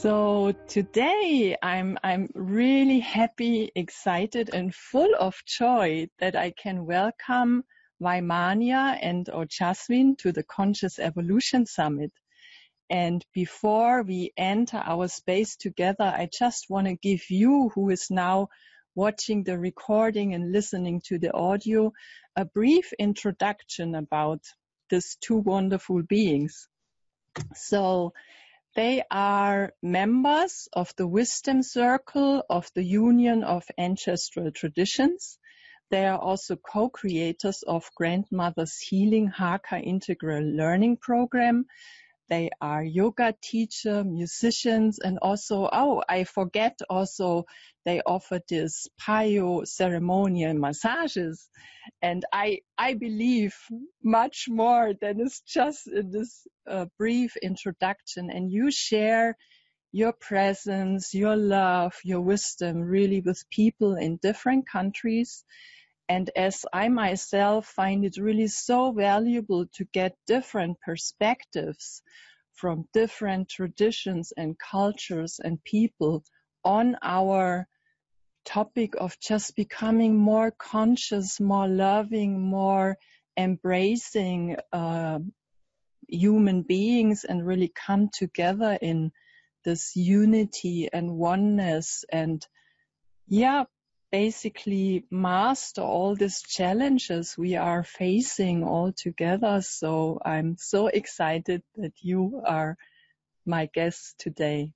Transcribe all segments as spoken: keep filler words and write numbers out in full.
So today I'm I'm really happy, excited and full of joy that I can welcome Vaimanya and Ojasvin to the Conscious Evolution Summit. And before we enter our space together, I just want to give you, who is now watching the recording and listening to the audio, a brief introduction about these two wonderful beings. So they are members of the Wisdom Circle of the Union of Ancestral Traditions. They are also co-creators of Grandmother's Healing Haka Integral Learning Program. They are yoga teacher, musicians, and also, oh, I forget also, they offer this Payo ceremonial massages. And I, I believe much more than is just in this uh, brief introduction. And you share your presence, your love, your wisdom really with people in different countries. And as I myself find it really so valuable to get different perspectives from different traditions and cultures and people on our topic of just becoming more conscious, more loving, more embracing uh, human beings and really come together in this unity and oneness and, yeah, basically master all these challenges we are facing all together. So I'm so excited that you are my guest today.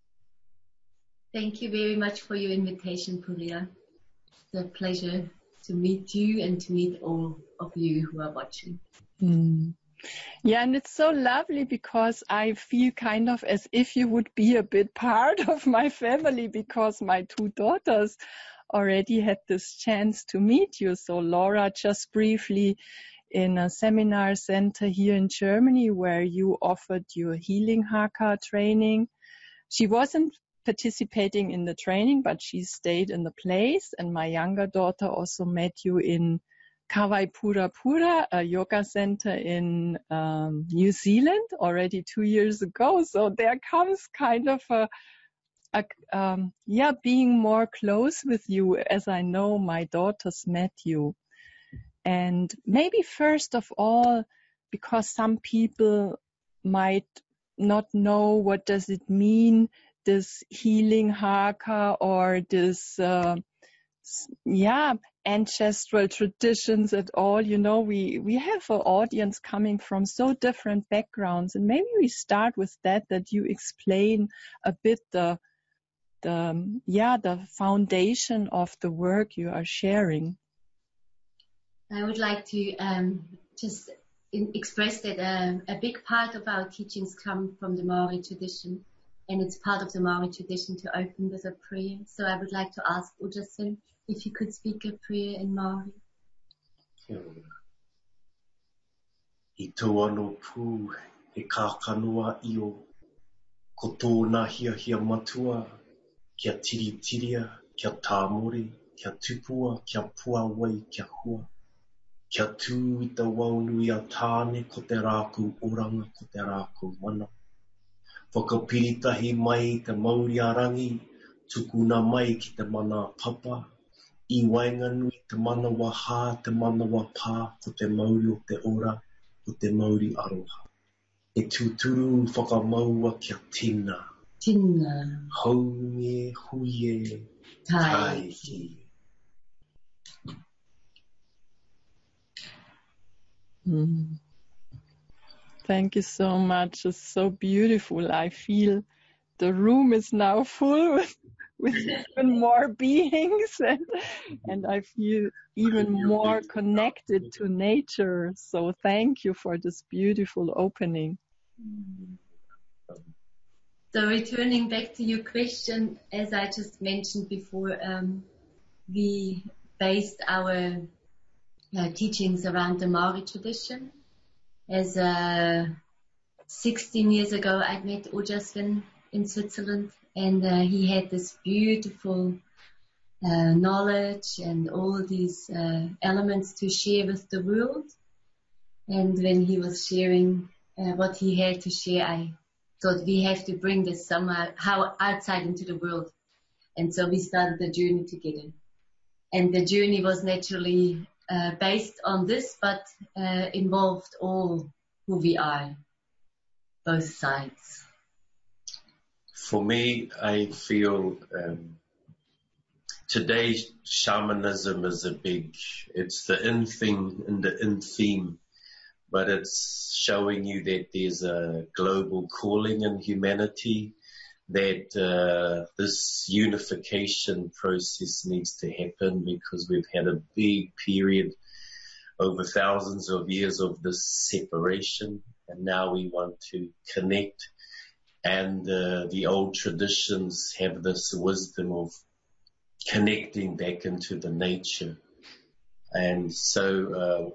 Thank you very much for your invitation, Puriya. It's a pleasure to meet you and to meet all of you who are watching. Mm. Yeah, and it's so lovely because I feel kind of as if you would be a bit part of my family because my two daughters already had this chance to meet you. So Laura, just briefly in a seminar center here in Germany where you offered your healing Haka training. She wasn't participating in the training, but she stayed in the place. And my younger daughter also met you in Kawai Pura Pura, a yoga center in um, New Zealand already two years ago. So there comes kind of a, a um, yeah, being more close with you as I know my daughters met you. And maybe first of all, because some people might not know what does it mean, this healing Haka or this, uh, yeah, ancestral traditions at all. You know, we, we have an audience coming from so different backgrounds. And maybe we start with that, that you explain a bit the, the, yeah, the foundation of the work you are sharing. I would like to um, just in, express that uh, a big part of our teachings come from the Maori tradition, and it's part of the Maori tradition to open with a prayer. So I would like to ask Ojasvin if you could speak a prayer in Maori. I tō anō pū he kākanoa io, ko tōna hia hia matua, kia tiri tiria, kia tāmori, kia tupua, kia pua wai, kia hua. Kia tū i te waunui a tāne ko te rāku oranga ko te rāku mana. Whakapiritahi mai te Mauriarangi, tukuna mai ki te mana papa. I wainganui te mana waha, te mana wapā, ko te Mauri o te ora, ko te Mauri aroha. E tūturu whakamaua kia tina. Tina. Haunge huie taiki. Mm. Thank you so much. It's so beautiful. I feel the room is now full with, with even more beings and, and I feel even more connected to nature. So thank you for this beautiful opening. So returning back to your question, as I just mentioned before, um, we based our uh, teachings around the Maori tradition. As uh, sixteen years ago, I met Ojasvin in Switzerland, and uh, he had this beautiful uh, knowledge and all these uh, elements to share with the world. And when he was sharing uh, what he had to share, I thought we have to bring this somehow how outside into the world. And so we started the journey together. And the journey was naturally uh, based on this, but uh, involved all who we are, both sides. For me, I feel um, today shamanism is a big, it's the in thing and the in theme, but it's showing you that there's a global calling in humanity, that uh, this unification process needs to happen because we've had a big period over thousands of years of this separation, and now we want to connect. And uh, the old traditions have this wisdom of connecting back into the nature. And so uh,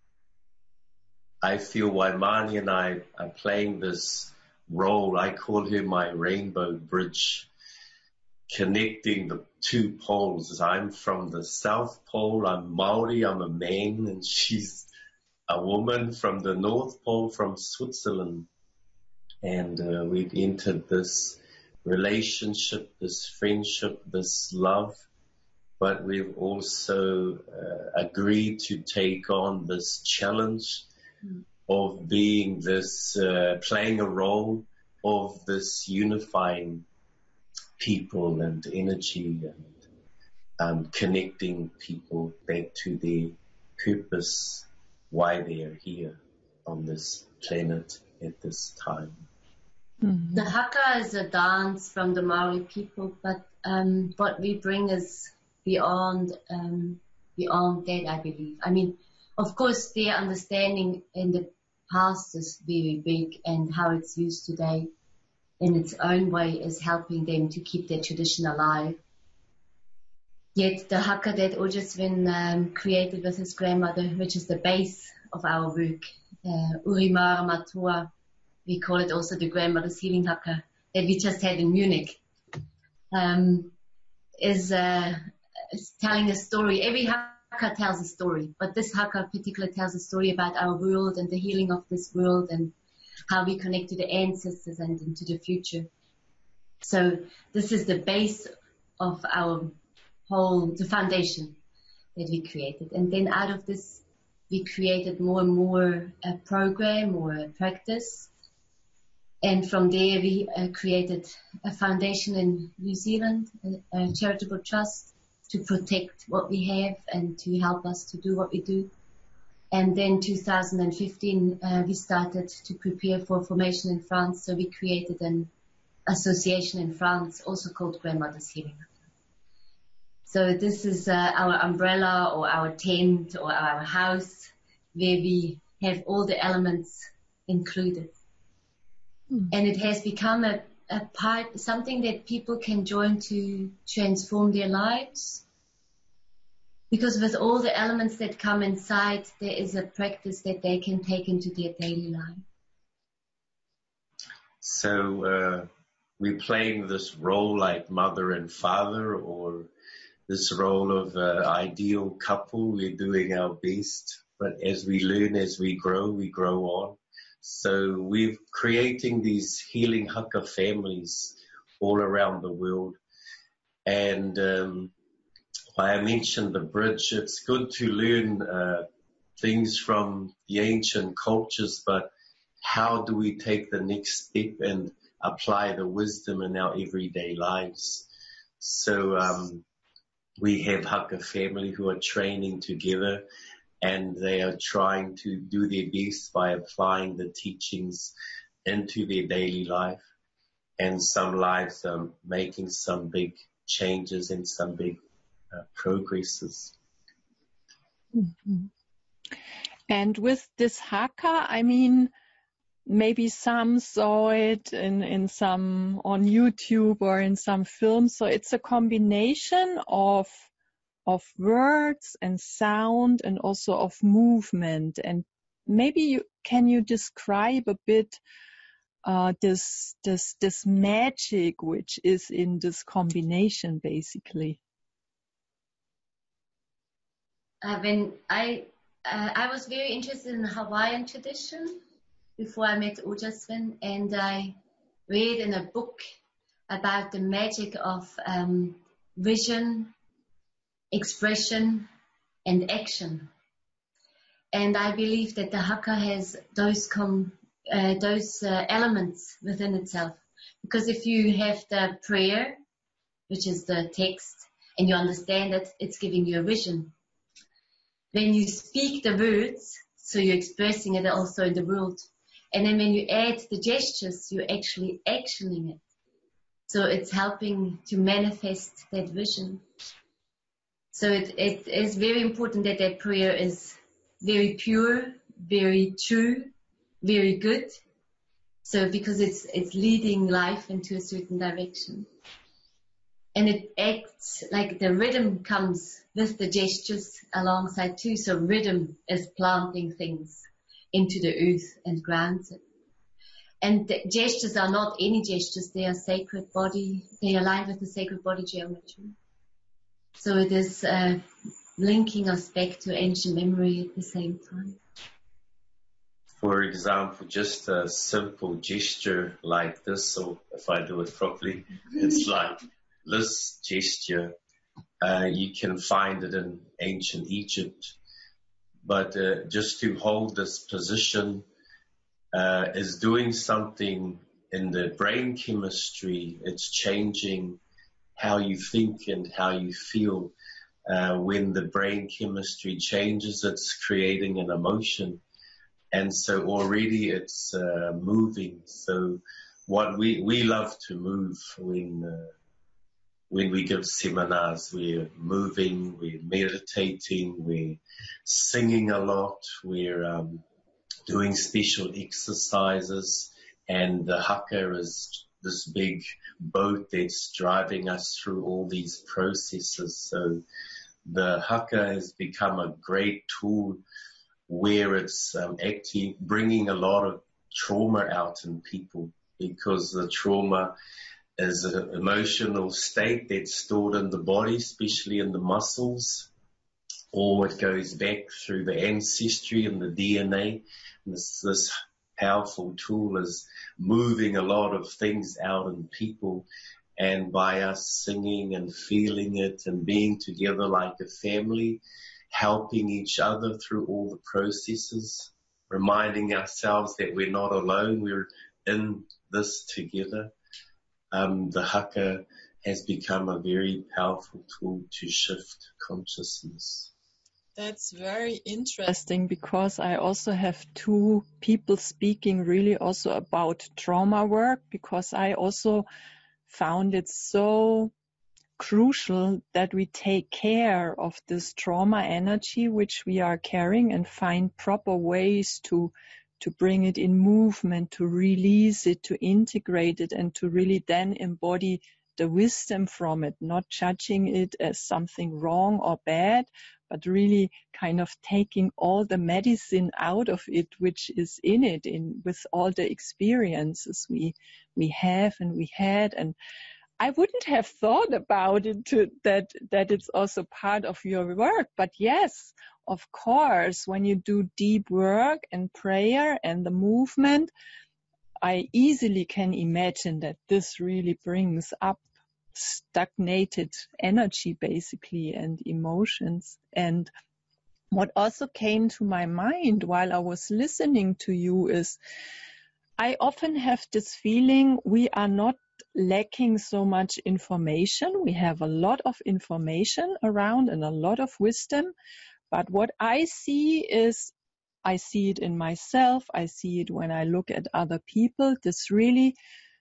I feel Waimani and I are playing this role. I call her my rainbow bridge, connecting the two poles. I'm from the South Pole. I'm Maori. I'm a man, and she's a woman from the North Pole, from Switzerland. And uh, we've entered this relationship, this friendship, this love, but we've also uh, agreed to take on this challenge mm. of being this, uh, playing a role of this unifying people and energy and um, connecting people back to their purpose, why they are here on this planet at this time. Mm-hmm. The haka is a dance from the Maori people, but um, what we bring is beyond um, beyond that, I believe. I mean, of course, their understanding in the past is very big, and how it's used today in its own way is helping them to keep their tradition alive. Yet the haka that Ojaswin um, created with his grandmother, which is the base of our work, uh, Urimara Matua, we call it also the grandmother's healing haka that we just had in Munich, um, is, uh, is telling a story. Every haka tells a story, but this haka particularly tells a story about our world and the healing of this world and how we connect to the ancestors and into the future. So this is the base of our whole, the foundation that we created. And then out of this, we created more and more a program or a practice. And from there, we uh, created a foundation in New Zealand, a, a charitable trust to protect what we have and to help us to do what we do. And then two thousand fifteen, uh, we started to prepare for formation in France. So we created an association in France, also called Grandmother's Healing. So this is uh, our umbrella or our tent or our house where we have all the elements included. Mm. And it has become a, a part, something that people can join to transform their lives. Because with all the elements that come inside, there is a practice that they can take into their daily life. So uh, we're playing this role like mother and father, or this role of uh, ideal couple. We're doing our best, but as we learn, as we grow, we grow on. So we're creating these healing haka families all around the world. And um, I mentioned the bridge. It's good to learn uh, things from the ancient cultures, but how do we take the next step and apply the wisdom in our everyday lives? So um, we have haka family who are training together, and they are trying to do their best by applying the teachings into their daily life. And some lives are making some big changes and some big uh, progresses. Mm-hmm. And with this haka, I mean, maybe some saw it in, in some on YouTube or in some films. So it's a combination of of words and sound and also of movement. And maybe you can you describe a bit uh, this this this magic which is in this combination, basically. Uh, when I uh, I was very interested in Hawaiian tradition before I met Ojaswin, and I read in a book about the magic of um, vision, expression, and action. And I believe that the haka has those com, uh, those uh, elements within itself. Because if you have the prayer, which is the text, and you understand it, it's giving you a vision. When you speak the words, so you're expressing it also in the world. And then when you add the gestures, you're actually actioning it. So it's helping to manifest that vision. So it, it is very important that that prayer is very pure, very true, very good. So because it's it's leading life into a certain direction. And it acts like the rhythm comes with the gestures alongside too. So rhythm is planting things into the earth and grounds it. And the gestures are not any gestures, they are sacred body, they align with the sacred body geometry. So it is uh, linking us back to ancient memory at the same time. For example, just a simple gesture like this, so if I do it properly, it's like this gesture. Uh, you can find it in ancient Egypt. But uh, just to hold this position uh, is doing something in the brain chemistry. It's changing how you think and how you feel. Uh, when the brain chemistry changes, it's creating an emotion. And so already it's uh, moving. So what we, we love to move when, uh, when we give seminars, we're moving, we're meditating, we're singing a lot, we're um, doing special exercises, and the haka is this big boat that's driving us through all these processes. So the haka has become a great tool where it's um, actually bringing a lot of trauma out in people, because the trauma is an emotional state that's stored in the body, especially in the muscles, or it goes back through the ancestry and the D N A. And this, this powerful tool is moving a lot of things out in people, and by us singing and feeling it and being together like a family, helping each other through all the processes, reminding ourselves that we're not alone, we're in this together. Um, the haka has become a very powerful tool to shift consciousness. That's very interesting, because I also have two people speaking really also about trauma work, because I also found it so crucial that we take care of this trauma energy which we are carrying and find proper ways to to bring it in movement, to release it, to integrate it, and to really then embody the wisdom from it, not judging it as something wrong or bad, but really kind of taking all the medicine out of it which is in it, in with all the experiences we we have and we had. And I wouldn't have thought about it to, that that it's also part of your work. But yes, of course, when you do deep work and prayer and the movement, I easily can imagine that this really brings up stagnated energy, basically, and emotions. And what also came to my mind while I was listening to you is, I often have this feeling we are not lacking so much information. We have a lot of information around and a lot of wisdom. But what I see is, I see it in myself, I see it when I look at other people, this really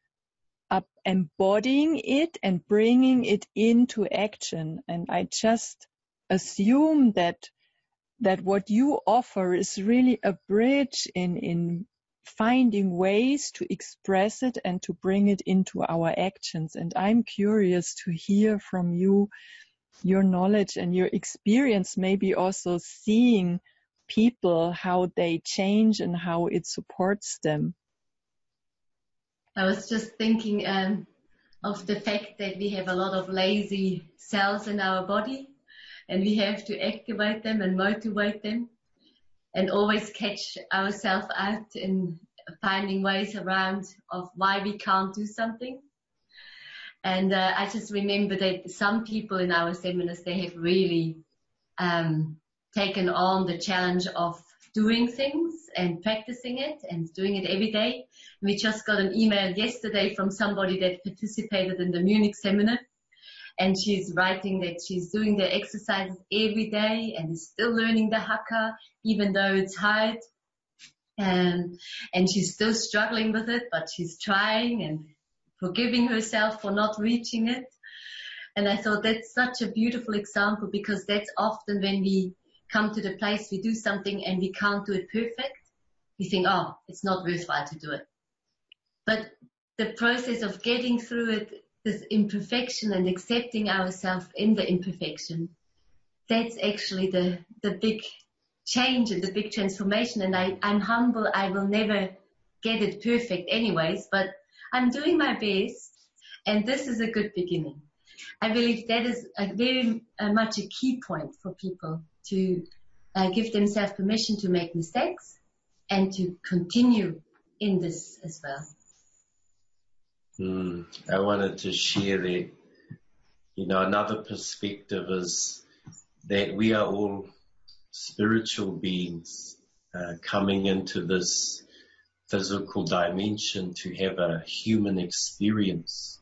up embodying it and bringing it into action. And I just assume that that what you offer is really a bridge in, in finding ways to express it and to bring it into our actions. And I'm curious to hear from you your knowledge and your experience, maybe also seeing people, how they change and how it supports them. I was just thinking um, of the fact that we have a lot of lazy cells in our body, and we have to activate them and motivate them, and always catch ourselves out in finding ways around of why we can't do something. And uh, I just remember that some people in our seminars, they have really um, taken on the challenge of doing things and practicing it and doing it every day. We just got an email yesterday from somebody that participated in the Munich seminar, and she's writing that she's doing the exercises every day and is still learning the haka, even though it's hard. And, and she's still struggling with it, but she's trying and forgiving herself for not reaching it. And I thought that's such a beautiful example, because that's often when we come to the place we do something and we can't do it perfect, we think, oh, it's not worthwhile to do it. But the process of getting through it, this imperfection, and accepting ourselves in the imperfection, that's actually the, the big change and the big transformation. And I, I'm humble. I will never get it perfect anyways, but I'm doing my best, and this is a good beginning. I believe that is a very uh, much a key point for people to uh, give themselves permission to make mistakes and to continue in this as well. Mm, I wanted to share that, you know, another perspective is that we are all spiritual beings uh, coming into this physical dimension to have a human experience.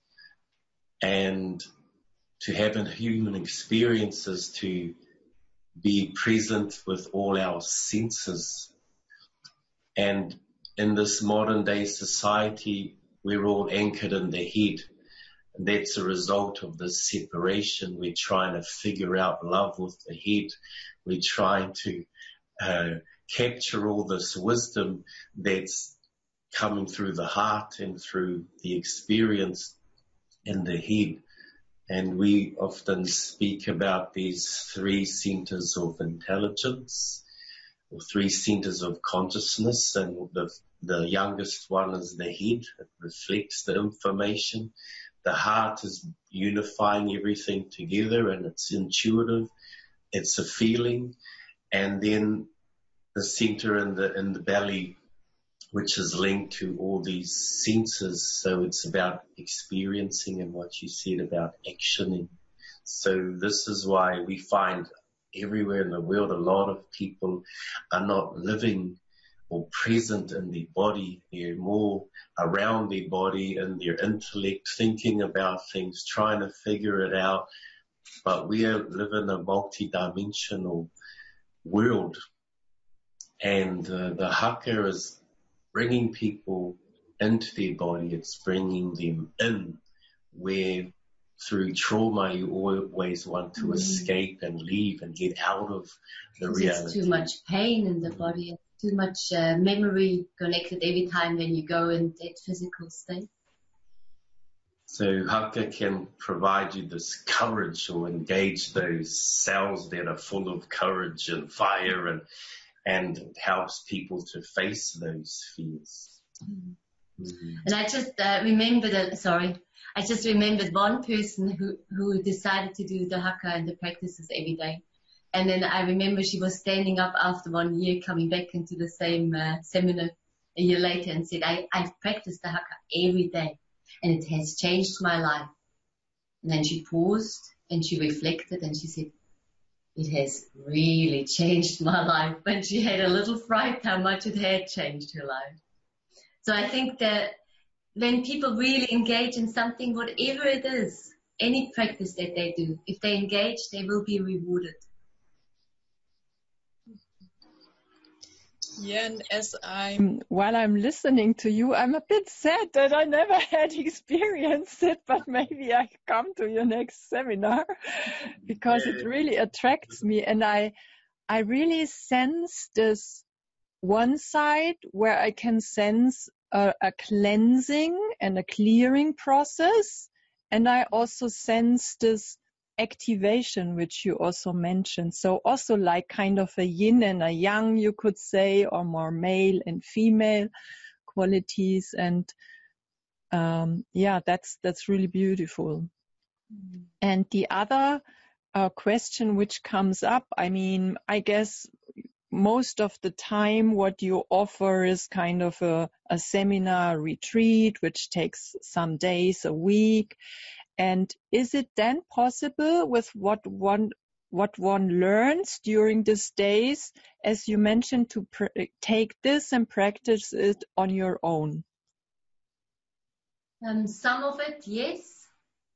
And to have a human experience is to be present with all our senses. And in this modern day society, we're all anchored in the head. And that's a result of this separation. We're trying to figure out love with the head. We're trying to uh, capture all this wisdom that's coming through the heart and through the experience in the head. And we often speak about these three centers of intelligence, or three centers of consciousness, and the, the youngest one is the head. It reflects the information. The heart is unifying everything together, and it's intuitive. It's a feeling. And then the center in the in the belly, which is linked to all these senses. So it's about experiencing, and what you said about actioning. So this is why we find everywhere in the world a lot of people are not living or present in their body. They're more around their body and their intellect, thinking about things, trying to figure it out. But we live in a multi-dimensional world. And uh, the haka is bringing people into their body. It's bringing them in, where through trauma you always want to mm. escape and leave and get out of the reality. There's too much pain in the body, too much uh, memory connected every time when you go in that physical state. So haka can provide you this courage, or engage those cells that are full of courage and fire, and and it helps people to face those fears. Mm. Mm-hmm. And I just uh, remembered, uh, sorry, I just remembered one person who, who decided to do the haka and the practices every day. And then I remember she was standing up after one year, coming back into the same uh, seminar a year later, and said, I, I've practiced the haka every day, and it has changed my life. And then she paused and she reflected, and she said, it has really changed my life. And she had a little fright how much it had changed her life. So I think that when people really engage in something, whatever it is, any practice that they do, if they engage, they will be rewarded. Yeah, and as I'm, while I'm listening to you, I'm a bit sad that I never had experienced it, but maybe I come to your next seminar because it really attracts me. And I, I really sense this one side where I can sense a, a cleansing and a clearing process. And I also sense this activation, which you also mentioned. So also like kind of a yin and a yang, you could say, or more male and female qualities. And um, yeah, that's that's really beautiful. Mm-hmm. And the other uh, question which comes up, I mean, I guess most of the time what you offer is kind of a, a seminar retreat, which takes some days, a week. And is it then possible with what one what one learns during these days, as you mentioned, to pr- take this and practice it on your own? Um, some of it, yes,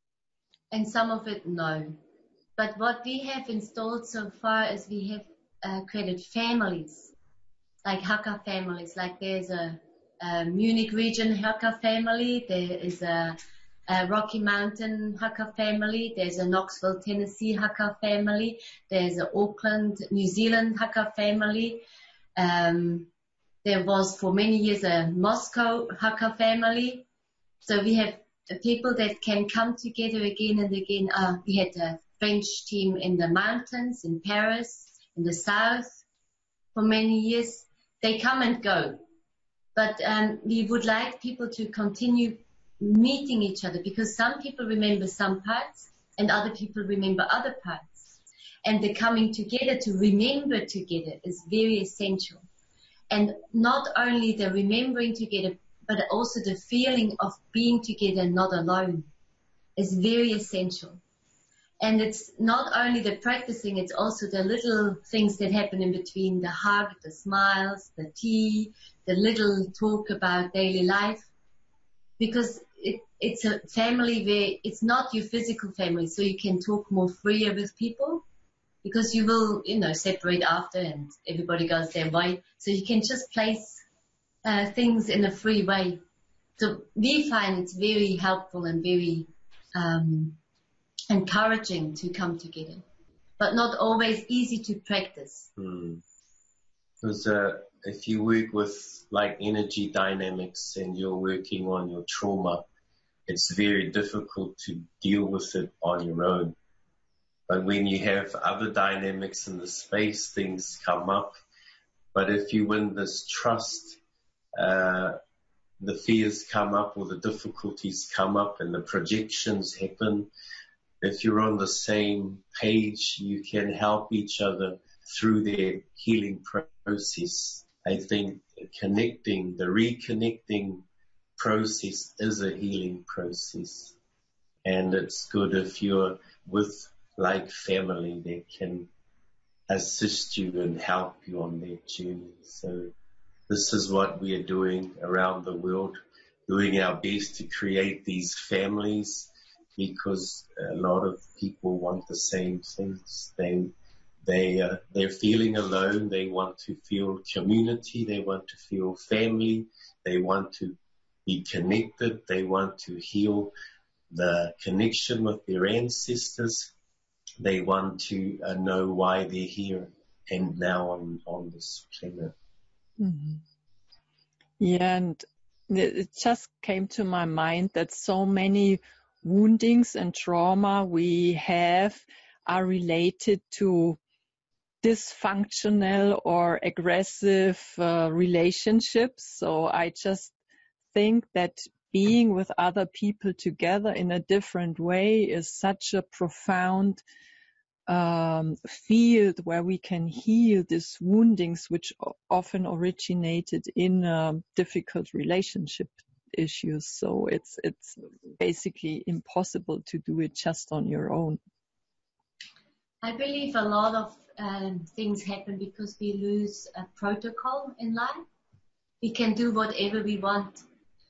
and some of it, no. But what we have installed so far is we have uh, created families, like Hakka families. Like there's a, a Munich region Hakka family, there is a, a Rocky Mountain Hakka family, there's a Knoxville, Tennessee Hakka family, there's a Auckland, New Zealand Hakka family. Um, there was for many years a Moscow Hakka family. So we have people that can come together again and again. Uh, we had a French team in the mountains, in Paris, in the south for many years. They come and go. But um, we would like people to continue meeting each other, because some people remember some parts and other people remember other parts. And the coming together to remember together is very essential. And not only the remembering together, but also the feeling of being together, not alone, is very essential. And it's not only the practicing, it's also the little things that happen in between, the hug, the smiles, the tea, the little talk about daily life. Because it, it's a family where it's not your physical family, so you can talk more freer with people, because you will, you know, separate after and everybody goes their way. So you can just place uh, things in a free way. So we find it's very helpful and very um, encouraging to come together, but not always easy to practice. Hmm. Because uh, if you work with like energy dynamics and you're working on your trauma, it's very difficult to deal with it on your own. But when you have other dynamics in the space, things come up. But if you win this trust, uh, the fears come up or the difficulties come up and the projections happen. If you're on the same page, you can help each other through their healing process. I think connecting, the reconnecting process is a healing process. And it's good if you're with like family that can assist you and help you on that journey. So this is what we are doing around the world, doing our best to create these families, because a lot of people want the same things. They, they, uh, they're feeling alone. They want to feel community. They want to feel family. They want to be connected. They want to heal the connection with their ancestors. They want to uh, know why they're here and now on, on this planet. Mm-hmm. Yeah, and it just came to my mind that so many woundings and trauma we have are related to dysfunctional or aggressive uh, relationships. So I just think that being with other people together in a different way is such a profound um, field where we can heal these woundings, which often originated in um, difficult relationship issues. So it's it's basically impossible to do it just on your own. I believe a lot of um, things happen because we lose a protocol in life. We can do whatever we want.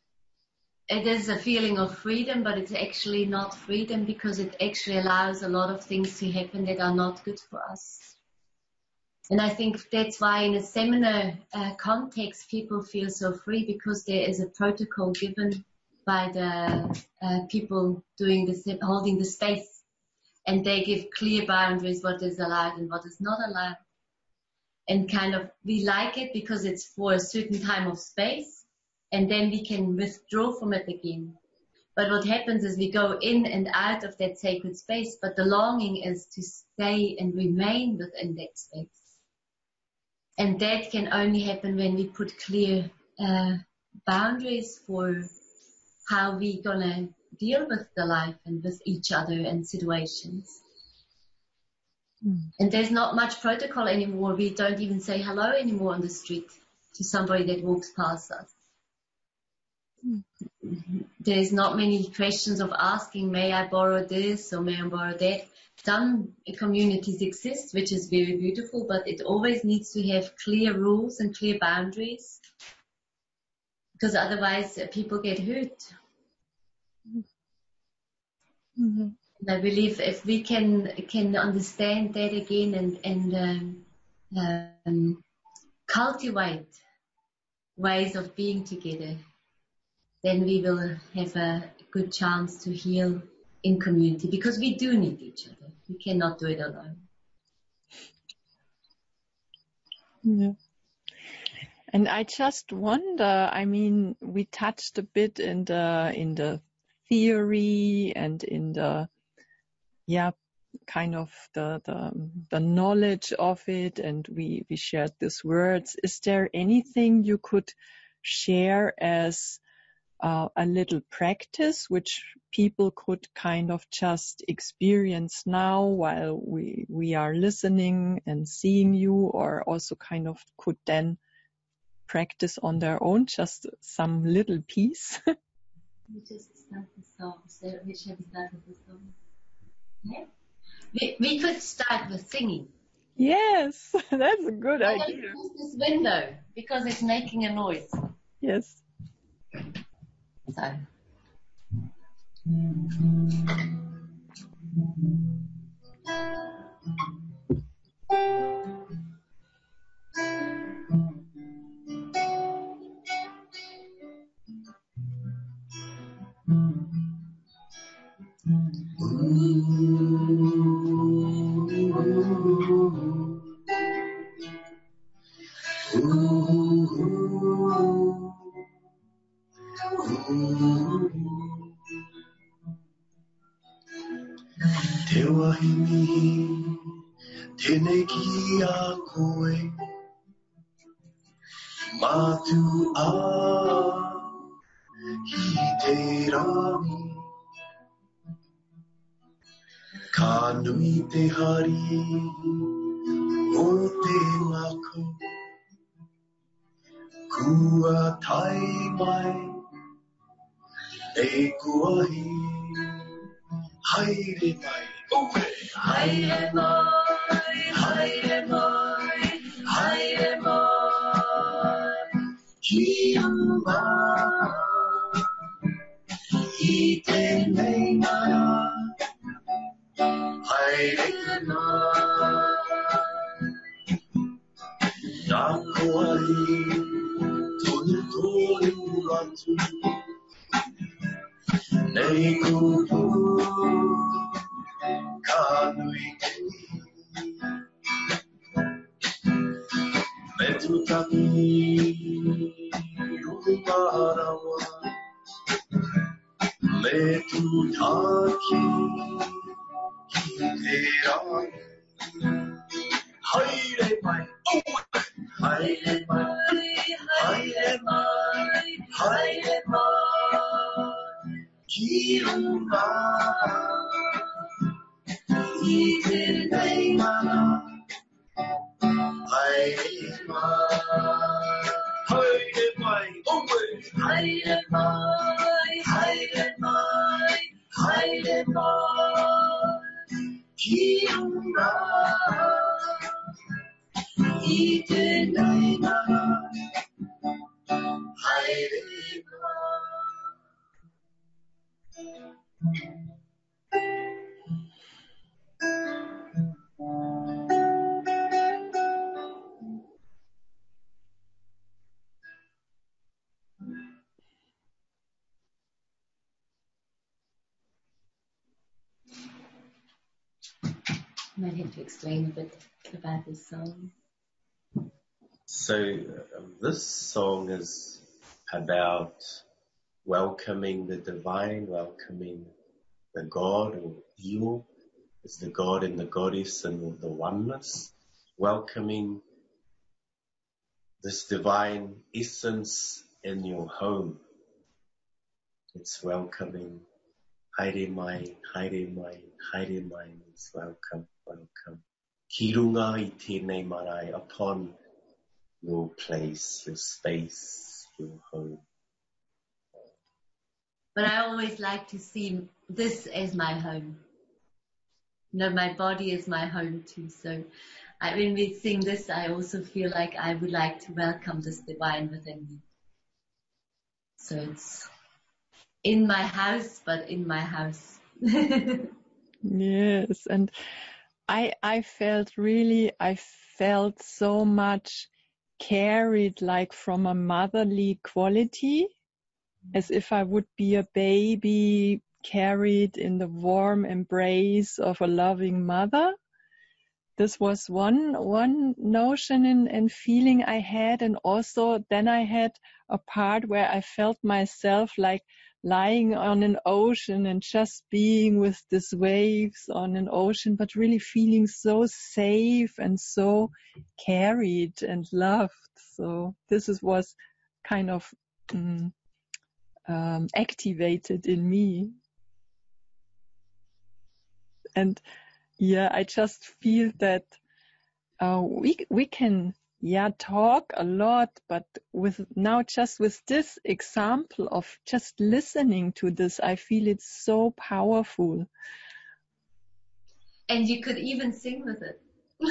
It is a feeling of freedom, but it's actually not freedom, because it actually allows a lot of things to happen that are not good for us. And I think that's why in a seminar uh, context, people feel so free, because there is a protocol given by the uh, people doing the, holding the space. And they give clear boundaries, what is allowed and what is not allowed. And kind of, we like it because it's for a certain time of space, and then we can withdraw from it again. But what happens is we go in and out of that sacred space, but the longing is to stay and remain within that space. And that can only happen when we put clear uh, boundaries for how we're gonna deal with the life and with each other and situations. Mm. And there's not much protocol anymore. We don't even say hello anymore on the street to somebody that walks past us. Mm. There's not many questions of asking, may I borrow this or may I borrow that? Some communities exist, which is very beautiful, but it always needs to have clear rules and clear boundaries, because otherwise uh, people get hurt. Mm-hmm. And I believe if we can can understand that again and and um, um, cultivate ways of being together, then we will have a good chance to heal in community, because we do need each other. We cannot do it alone. Yeah. And I just wonder, I mean, we touched a bit in the, in the theory and in the, yeah, kind of the, the, the knowledge of it, and we, we shared these words. Is there anything you could share as uh, a little practice which people could kind of just experience now while we, we are listening and seeing you, or also kind of could then practice on their own, just some little piece? We just start the song. So we should start with the song. Yeah. We, we could start with singing. Yes, that's a good I idea. don't close this window because it's making a noise. Yes. So. Te wahine, tēnei ki a koe, mātu a hi te rangi. Ka nui te hari o te ngako, kua tai mai, e kuahi, haere mai. Haere mai, haere mai, haere mai, ki uma, I tēnei mana, haere mai. Nā koahi, tonu tonu atu, nei kupu, ka nui te me tutaki rumarawa, me tutaki ki te rangi. Haere mai, haere mai, haere mai, haere mai, ki uma, I tēnei mana, haere mai, haere mai, haere mai, haere mai, haere mai, ki uma, I tēnei mana, haere mai. I might have to explain a bit about this song. So um, this song is about welcoming the divine, welcoming the God, or Io is the God and the Goddess and the oneness, welcoming this divine essence in your home. It's welcoming. Haere mai, haere mai, haere mai means welcome, welcome. Ki runga I tēnei marae upon your place, your space, your home. But I always like to see this as my home. You know, my body is my home too. So I, when we sing this, I also feel like I would like to welcome this divine within me. So it's in my house, but in my house. Yes, and I I felt really, I felt so much carried, like from a motherly quality, as if I would be a baby carried in the warm embrace of a loving mother. This was one one notion and, and feeling I had, and also then I had a part where I felt myself like lying on an ocean and just being with these waves on an ocean, but really feeling so safe and so carried and loved. So this is, was kind of um, um, activated in me. And yeah, I just feel that uh, we we can yeah talk a lot, but with now just with this example of just listening to this, I feel it's so powerful. And you could even sing with it.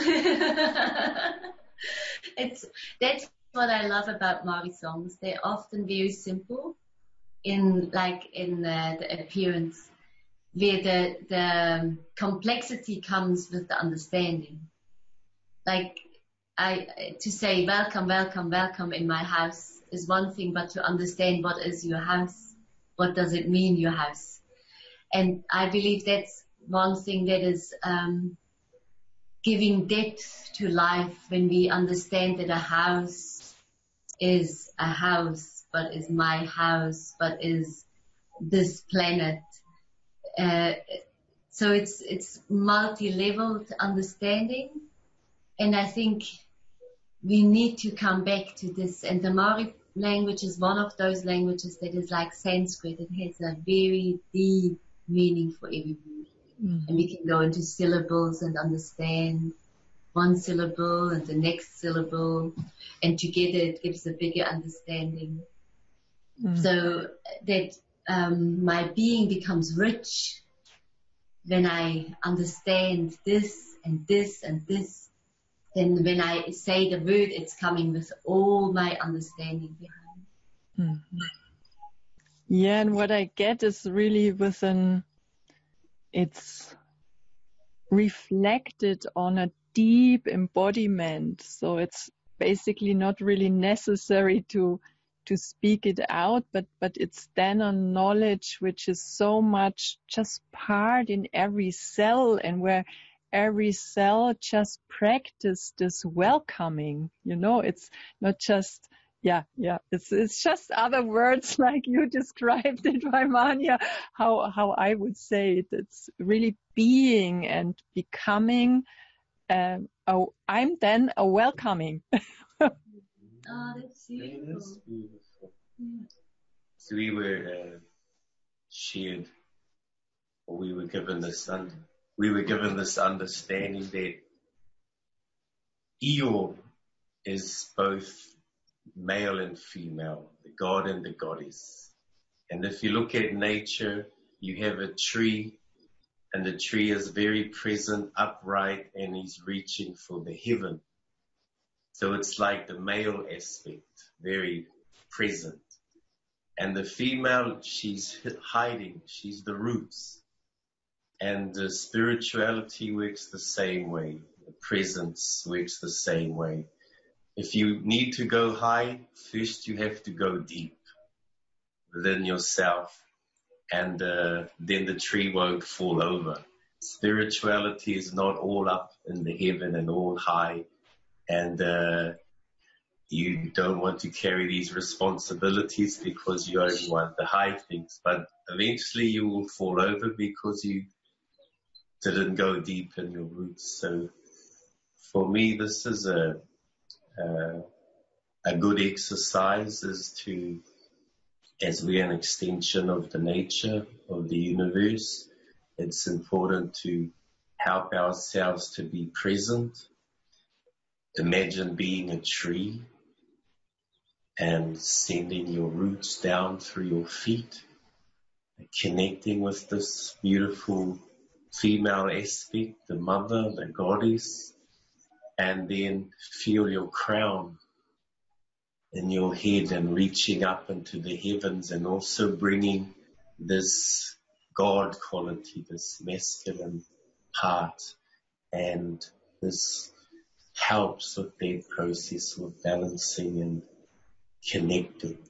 It's that's what I love about Māori songs. They're often very simple in like in uh, the appearance, where the the complexity comes with the understanding. Like I to say welcome, welcome, welcome in my house is one thing, but to understand what is your house, what does it mean your house, and I believe that's one thing that is um, giving depth to life when we understand that a house is a house, but is my house, but is this planet. Uh, so it's it's multi-leveled understanding, and I think we need to come back to this. And the Māori language is one of those languages that is like Sanskrit. It has a very deep meaning for every word. Mm. And we can go into syllables and understand one syllable and the next syllable, and together it gives a bigger understanding. Mm. So that um, my being becomes rich when I understand this and this and this. Then when I say the word, it's coming with all my understanding behind. Mm-hmm. Yeah, and what I get is really within, it's reflected on a deep embodiment. So it's basically not really necessary to to speak it out, but but it's then a knowledge which is so much just part in every cell, and where every cell just practice this welcoming. You know, it's not just yeah, yeah. It's it's just other words like you described it, Vaimanya, how how I would say it. It's really being and becoming. Um, oh, I'm then a welcoming. Oh, that's beautiful. That's beautiful. Yeah. So we were uh, shared, or we were given this, un- we were given this understanding that Io is both male and female, the god and the goddess. And if you look at nature, you have a tree, and the tree is very present, upright, and he's reaching for the heaven. So it's like the male aspect, very present. And the female, she's hiding, she's the roots. And the spirituality works the same way. The presence works the same way. If you need to go high, first you have to go deep within yourself, and uh, then the tree won't fall over. Spirituality is not all up in the heaven and all high, and uh, you don't want to carry these responsibilities because you only want the high things, but eventually you will fall over because you didn't go deep in your roots. So for me, this is a uh, a good exercise, is to, as we're an extension of the nature of the universe, it's important to help ourselves to be present. Imagine being a tree and sending your roots down through your feet, connecting with this beautiful female aspect, the mother, the goddess, and then feel your crown in your head and reaching up into the heavens, and also bringing this God quality, this masculine part, and this helps with that process of balancing and connecting.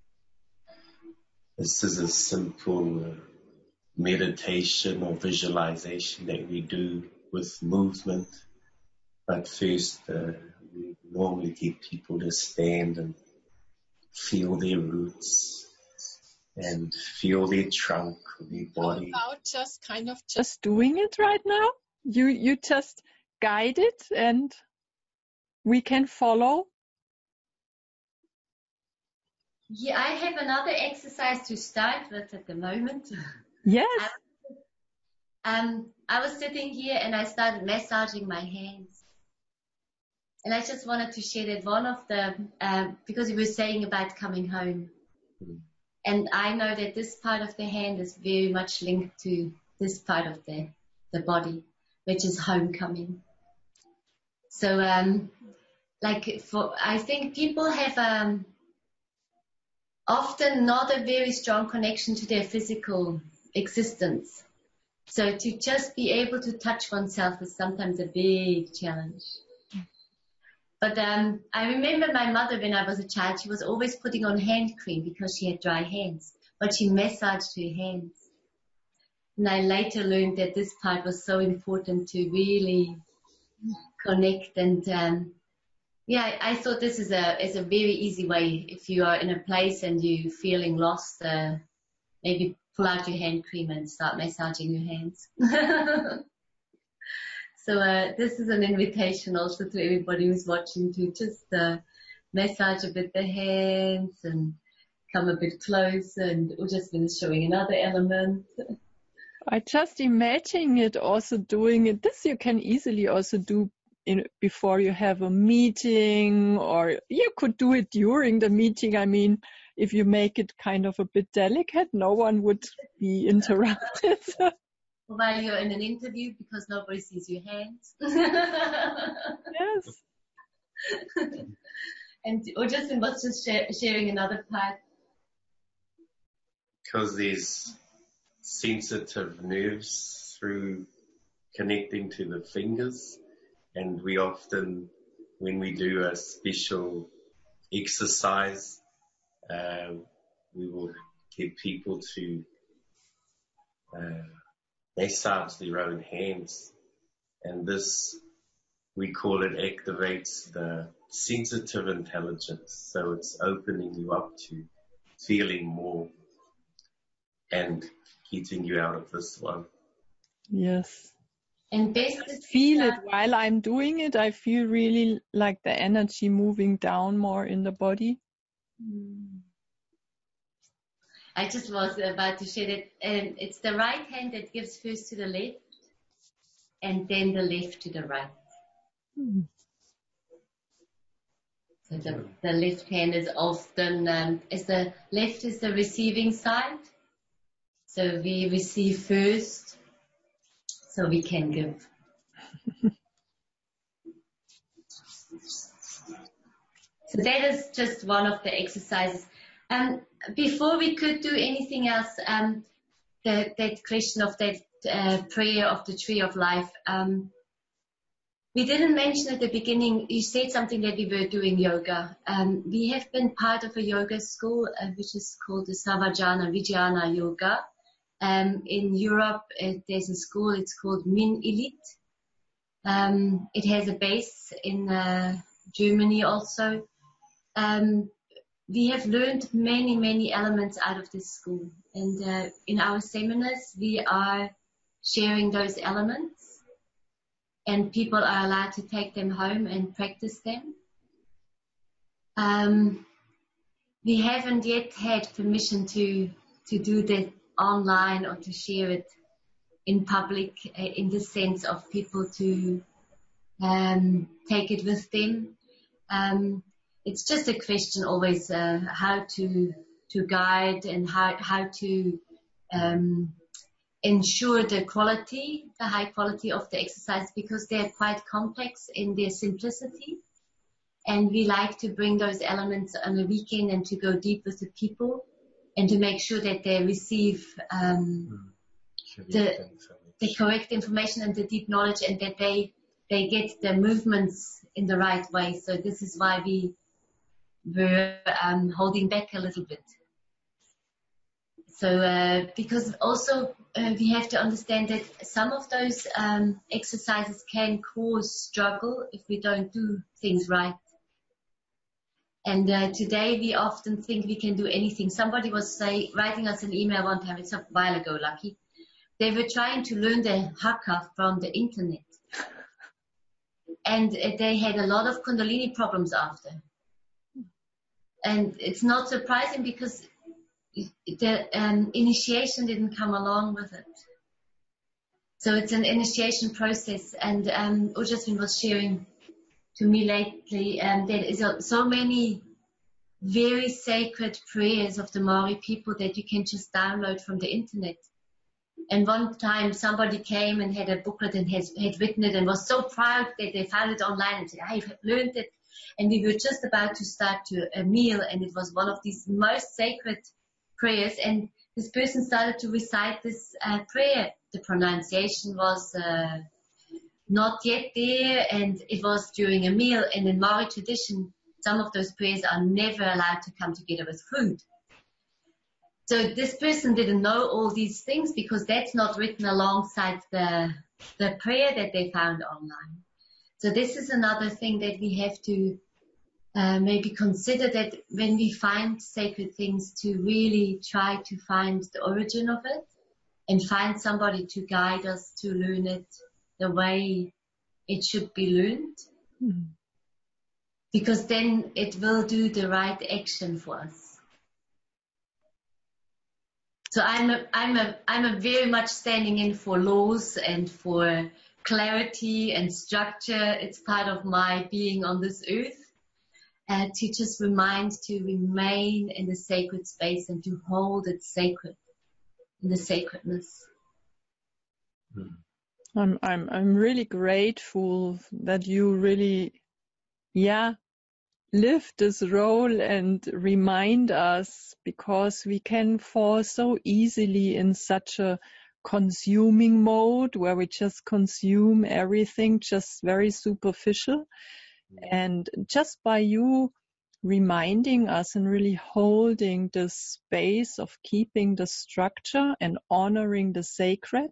This is a simple uh, meditation or visualization that we do with movement, but first uh, we normally get people to stand and feel their roots and feel their trunk, their body. How about just kind of just doing it right now? You you just guide it and we can follow. Yeah, I have another exercise to start with at the moment. Yes. I, um, I was sitting here and I started massaging my hands. And I just wanted to share that one of the, um, because you were saying about coming home. Mm. And I know that this part of the hand is very much linked to this part of the, the body, which is homecoming. So, um, like for, I think people have, um, often not a very strong connection to their physical existence. So to just be able to touch oneself is sometimes a big challenge. But um, I remember my mother when I was a child, she was always putting on hand cream because she had dry hands, but she massaged her hands. And I later learned that this part was so important to really connect. And um, yeah, I, I thought this is a is a very easy way. If you are in a place and you're feeling lost, uh, maybe pull out your hand cream and start massaging your hands. So uh, this is an invitation also to everybody who's watching to just uh, massage a bit the hands and come a bit closer, and Ujasmin is showing another element. I just imagine it also doing it. This you can easily also do in, before you have a meeting, or you could do it during the meeting. I mean, if you make it kind of a bit delicate, no one would be interrupted. While you're in an interview, because nobody sees your hands. Yes. And or Justin was just share, sharing another part. Because there's sensitive nerves through connecting to the fingers, and we often, when we do a special exercise, uh, we will get people to uh, massage their own hands, and this, we call it, activates the sensitive intelligence. So it's opening you up to feeling more and getting you out of this one. Yes. And I feel it while I'm doing it. I feel really like the energy moving down more in the body. I just was about to share that um, it's the right hand that gives first to the left and then the left to the right. Mm. So the, the left hand is often, um, is the left is the receiving side. So we receive first so we can give. So that is just one of the exercises. Um, before we could do anything else, um, the, that question of that uh, prayer of the tree of life, um, we didn't mention at the beginning, you said something that we were doing yoga. Um, we have been part of a yoga school, uh, which is called the Savajana Vijnana Yoga. Um, in Europe, uh, there's a school, it's called Min Elite. Um, it has a base in uh, Germany also. Um, we have learned many, many elements out of this school. And uh, in our seminars, we are sharing those elements. And people are allowed to take them home and practice them. Um, we haven't yet had permission to, to do that online or to share it in public, uh, in the sense of people to um, take it with them. Um, it's just a question always uh, how to to guide and how how to um, ensure the quality, the high quality of the exercise, because they're quite complex in their simplicity. And we like to bring those elements on the weekend and to go deep with the people and to make sure that they receive um, mm. the, the correct information and the deep knowledge, and that they they get the movements in the right way. So this is why we were um, holding back a little bit. So uh, because also uh, we have to understand that some of those um, exercises can cause struggle if we don't do things right. And uh, today we often think we can do anything. Somebody was say, writing us an email one time, it's a while ago, Lucky. They were trying to learn the haka from the internet. And uh, they had a lot of Kundalini problems after. And it's not surprising because the um, initiation didn't come along with it. So it's an initiation process. And um, Ujaswin was sharing to me lately, and um, there is a, so many very sacred prayers of the Maori people that you can just download from the internet. And one time somebody came and had a booklet and had, had written it and was so proud that they found it online and said, I've learned it. And we were just about to start to a meal, and it was one of these most sacred prayers. And this person started to recite this uh, prayer. The pronunciation was uh, not yet there, and it was during a meal. And in Maori tradition, some of those prayers are never allowed to come together with food. So this person didn't know all these things because that's not written alongside the the prayer that they found online. So this is another thing that we have to uh, maybe consider, that when we find sacred things, to really try to find the origin of it and find somebody to guide us to learn it the way it should be learned. Mm-hmm. Because then it will do the right action for us. So I'm a, I'm a, I'm a very much standing in for laws and for clarity and structure. It's part of my being on this earth. Uh, to just remind to remain in the sacred space and to hold it sacred, in the sacredness. I'm, I'm, I'm really grateful that you really, yeah, live this role and remind us, because we can fall so easily in such a consuming mode where we just consume everything just very superficial. And just by you reminding us and really holding the space of keeping the structure and honoring the sacred,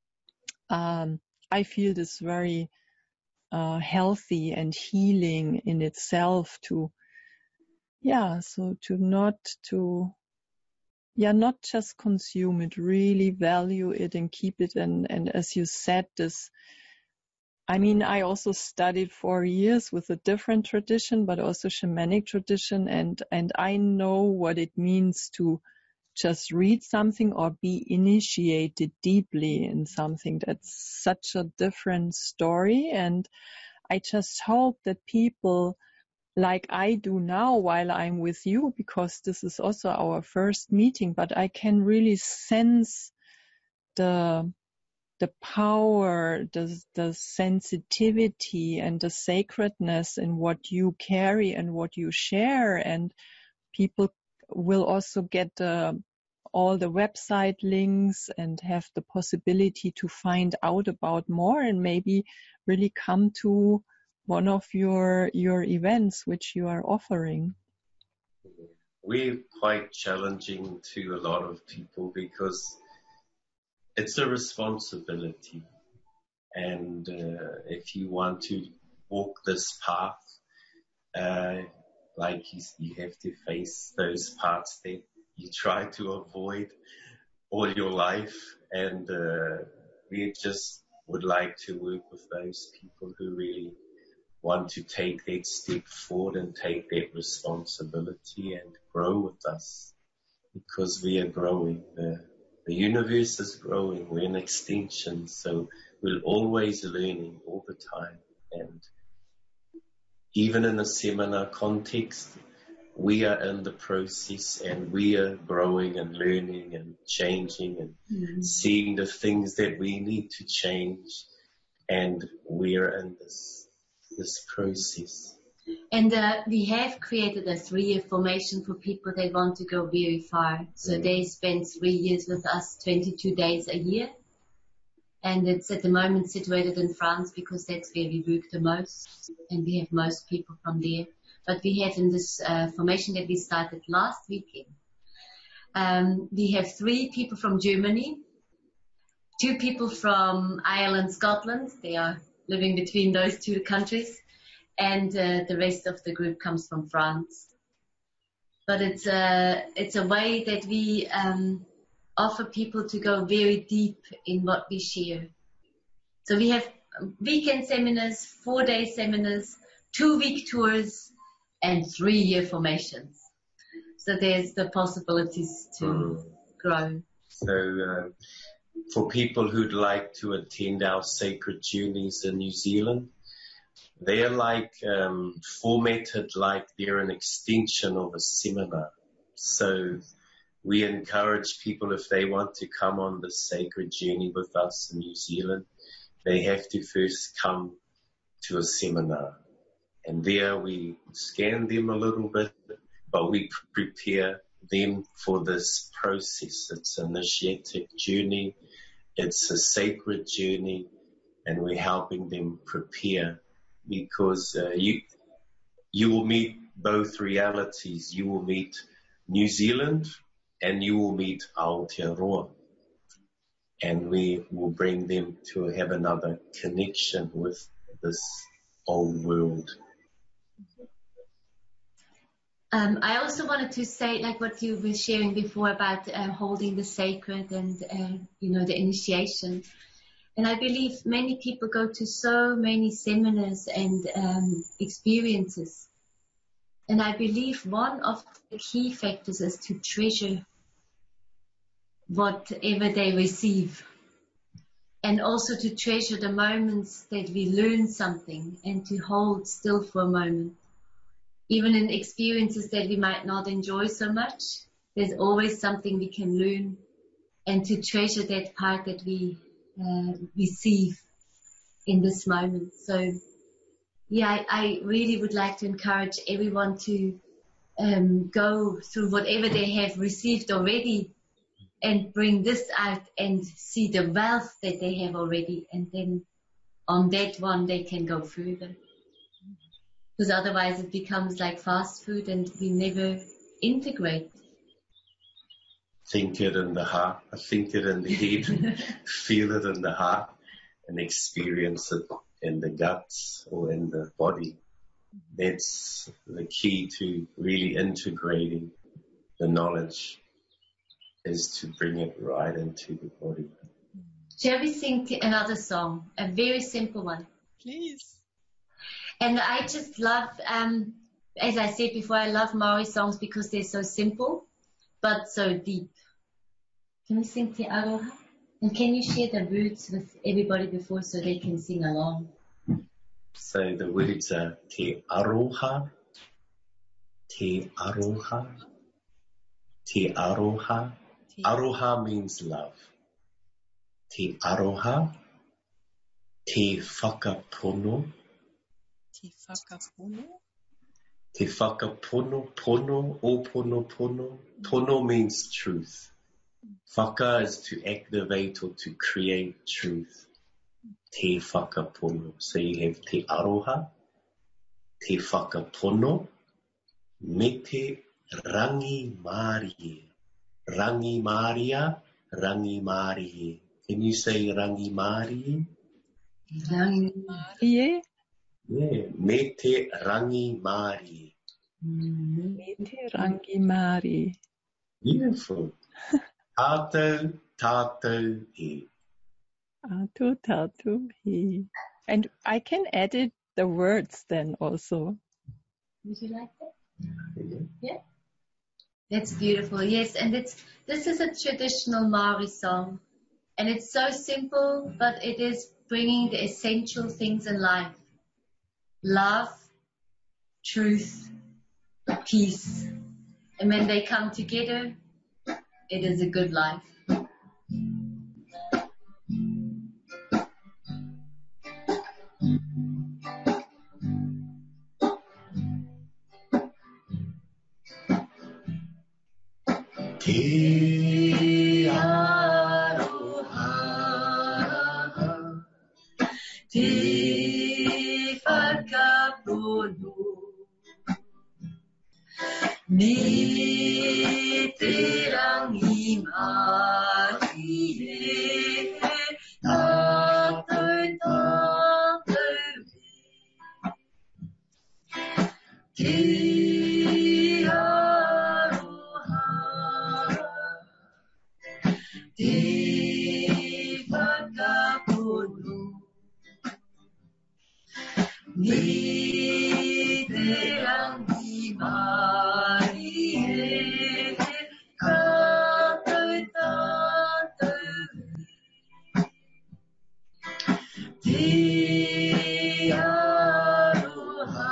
um, I feel this very uh, healthy and healing in itself to, yeah, so to not to, yeah, not just consume it, really value it and keep it. And, and as you said, this, I mean, I also studied four years with a different tradition, but also shamanic tradition. And, and I know what it means to just read something or be initiated deeply in something. That's such a different story. And I just hope that people, like I do now while I'm with you, because this is also our first meeting, but I can really sense the the power, the, the sensitivity and the sacredness in what you carry and what you share. And people will also get the, all the website links and have the possibility to find out about more and maybe really come to one of your, your events which you are offering. We're quite challenging to a lot of people because it's a responsibility, and uh, if you want to walk this path, uh, like you, you have to face those parts that you try to avoid all your life, and uh, we just would like to work with those people who really want to take that step forward and take that responsibility and grow with us, because we are growing. The, The universe is growing. We're an extension, so we're always learning all the time. And even in a seminar context, we are in the process and we are growing and learning and changing and mm-hmm. seeing the things that we need to change. And we are in this, this process. And uh, we have created a three-year formation for people that want to go very far. So mm. they spend three years with us, twenty-two days a year. And it's at the moment situated in France because that's where we work the most. And we have most people from there. But we have in this uh, formation that we started last weekend, um, we have three people from Germany, two people from Ireland, Scotland. They are living between those two countries. And uh, the rest of the group comes from France. But it's a, it's a way that we um, offer people to go very deep in what we share. So we have weekend seminars, four-day seminars, two-week tours, and three-year formations. So there's the possibilities to mm. grow. So uh, for people who'd like to attend our sacred journeys in New Zealand, they're like um, formatted like they're an extension of a seminar. So we encourage people, if they want to come on the sacred journey with us in New Zealand, they have to first come to a seminar. And there we scan them a little bit, but we prepare them for this process. It's an initiatic journey. It's a sacred journey, and we're helping them prepare. Because uh, you you will meet both realities. You will meet New Zealand and you will meet Aotearoa. And we will bring them to have another connection with this old world. Um, I also wanted to say, like what you were sharing before about uh, holding the sacred and, uh, you know, the initiation. And I believe many people go to so many seminars and um, experiences. And I believe one of the key factors is to treasure whatever they receive. And also to treasure the moments that we learn something and to hold still for a moment. Even in experiences that we might not enjoy so much, there's always something we can learn, and to treasure that part that we Uh, receive in this moment. So, yeah, I, I really would like to encourage everyone to um, go through whatever they have received already and bring this out and see the wealth that they have already, and then on that one they can go further. Because otherwise it becomes like fast food and we never integrate. Think it in the heart, think it in the head, feel it in the heart, and experience it in the guts or in the body. That's the key to really integrating the knowledge, is to bring it right into the body. Shall we sing another song? A very simple one. Please. And I just love, um, as I said before, I love Maori songs because they're so simple, but so deep. Can we sing Te Aroha? And can you share the words with everybody before so they can sing along? So the words are Te Aroha, Te Aroha, Te Aroha. Aroha means love. Te Aroha, Te Whakapono. Te Whakapono? Te Whakapono, pono, o pono pono. Pono means truth. Whaka is to activate or to create truth. Te whakapono. So you have te aroha, te whakapono, me te rangi marie. Rangi maria, rangi marie. Can you say rangi marie? Rangi marie? Yeah, me te rangi marie. Me te rangi marie. Beautiful. Tātou, tātou he. Tātou, tātou he. And I can edit the words then also. Would you like that? Yeah. Yeah. That's beautiful. Yes, and it's this is a traditional Maori song, and it's so simple, but it is bringing the essential things in life: love, truth, peace, and when they come together, it is a good life. Te aroha, te whakapono, ni te rangi mahi e tātou tātou te aroha, te whakapono, ni te rangi mahi e tātou tātou te aroha,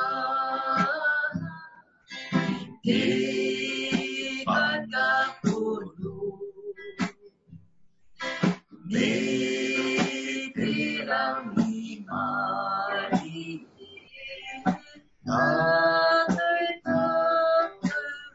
te whakapono, ni te rangi mahi e tātou tātou.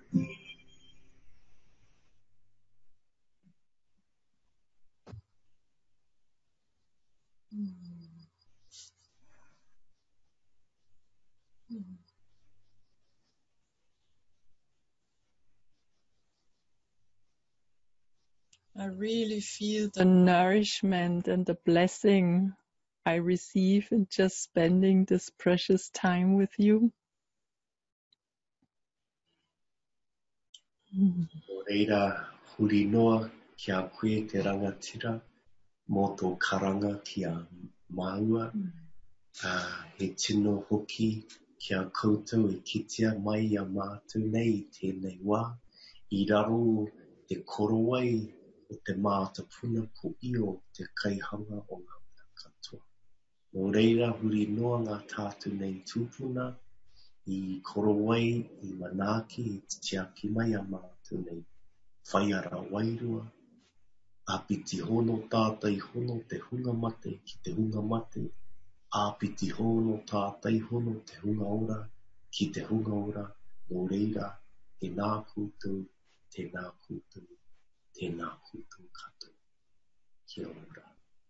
I really feel the nourishment and the blessing I receive in just spending this precious time with you. O reira, huri noa kia koe te rangatira mō tō karanga kia maua. Uh, he tino hoki kia koutou e kitea mai a mātou nei tēnei wā. I raro te korowai o te mātapuna ko io te kaihanga o ngā mea katoa. Nō reira huri noa ngā tātou nei tūpuna I korowai I manaaki I te tiaki mai a mātou nei. Whai ara wairua. Apiti hono tātai hono te hunga mate ki te hunga mate. Apiti hono tātai hono te hunga ora ki te hunga ora. Nō reira, tēnā koutou, tēnā koutou, tēnā koutou katoa. Kia ora.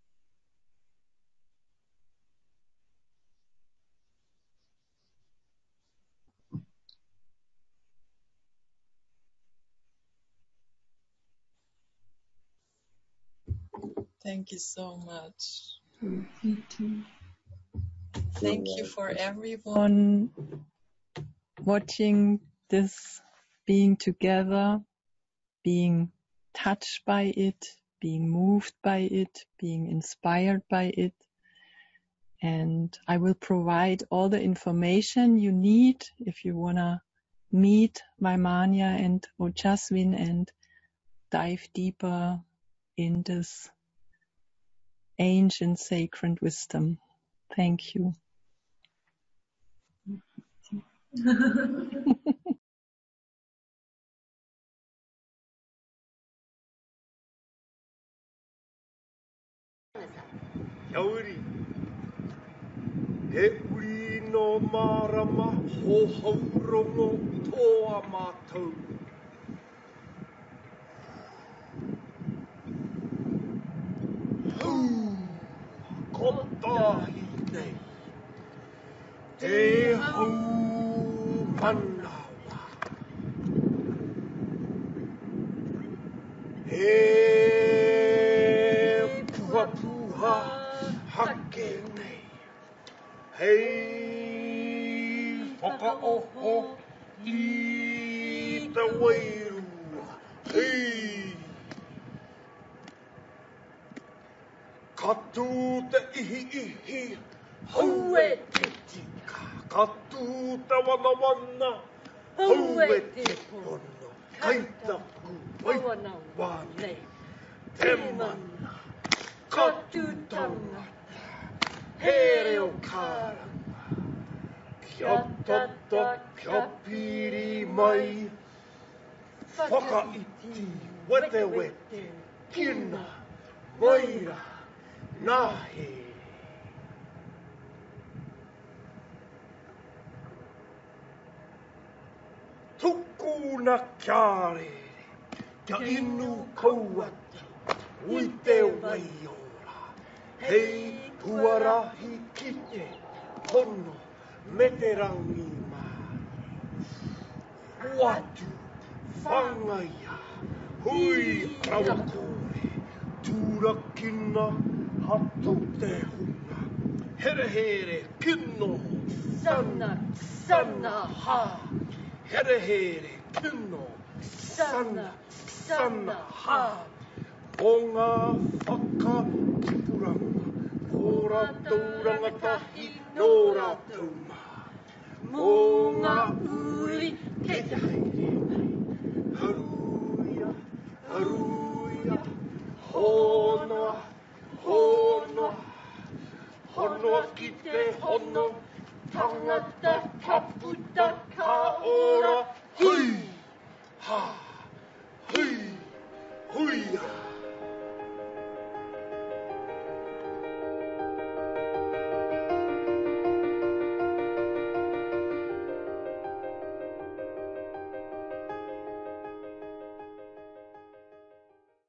Thank you so much. You too. Thank you for everyone watching this, being together, being touched by it, being moved by it, being inspired by it. And I will provide all the information you need if you want to meet Vaimanya and Ojasvin and dive deeper in this ancient sacred wisdom. Thank you. Kia uri, he uri no marama ho haurongo toa mātou. Hau, kotahi nei, te hau manawa. He puhapuha hake nei. Hei whakaoho I te wairu. Hei katu te ihi ihi hau e te tika. Katu te wana wana hau e te pono. kaitapu wai wane te mana katutanga here o karanga kia tata kia piri mai whakaiti wete wete kina maira nahe tukuna kiare kia inu kauata ui te waiora hei tuarahi kite hono me te rangi mai watu whangaia hui rawakore turakina hato te hunga here here kino sana sana ha here here kino sana sana ha o ngā whaka tipuranga o rātou rangatahi no rātou mā mō ngā uri ke te haere nei haruia haruia honoa honoa honoa ki te hono tangata taputa ka o